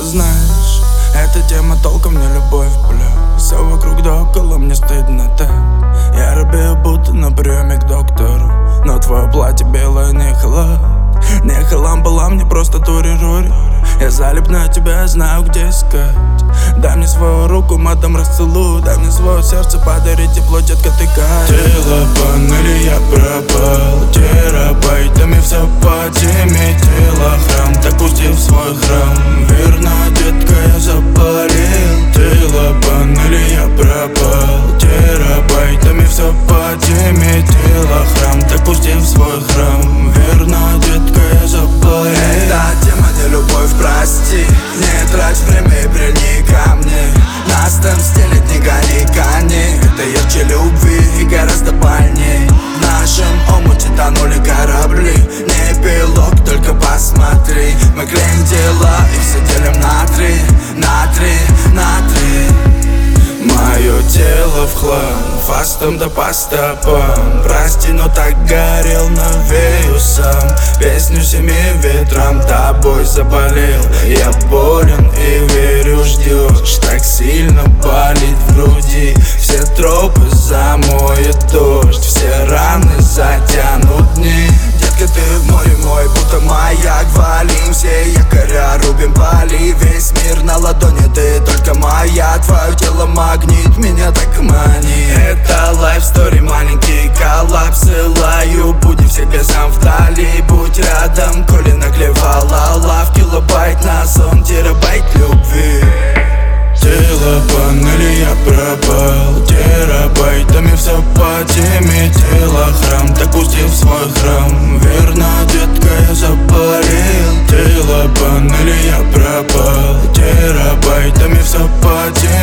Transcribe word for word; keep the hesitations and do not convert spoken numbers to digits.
знаешь, эта тема толком не любовь, бля. Все вокруг да около, мне стыдно так. Я робею, будто на приеме к доктору, но твое платье белое не халат. Не халам балам, не просто тури-рури. Я залип на тебя, знаю, где искать. Дай мне свою руку, матом расцелую. Дай мне свое сердце, подари тепло, детка, ты кайф. Тело или я пропал, терабайтами все по теме. Тело храм, так пусти в свой храм. Верно, детка, я запалил. Тело или я пропал, терабайтами все по теме. Тело храм, так пусти в свой храм. Верно, детка, я запалил. Эта тема не любовь, прости. Не трать время и прильни ко мне. Нас там стелит, не гони коней. Это ярче любви и гораздо больней. В нашем омуте тонули корабли. Не пилок, только посмотри. Мы клеим дела и все делим на три. На три, на три. Мое тело в хлам, фастом да по стопам. Прости, но так горел, навею сам. Песню семи ветрам, тобой заболел. Я болен и верю, ждешь. Так сильно болит в груди. Все тропы замоет дождь. Все раны затянут дни. Детка, ты в море мой, будто маяк. Валим все якоря, рубим пали. Весь мир на ладони, ты только моя. Твое тело магнит, меня так манит. Это лайф-стори, маленький коллапс. Ссылаю, будем все глазам вдали. Будь рядом, коли наклевала лав. Килобайт на сон, терабайт любви. Тело или я пропал, терабайтами все по теме. Тело храм, так пусти в свой храм. Верно, детка, я запалил. Тело или я пропал, терабайтами все по теме.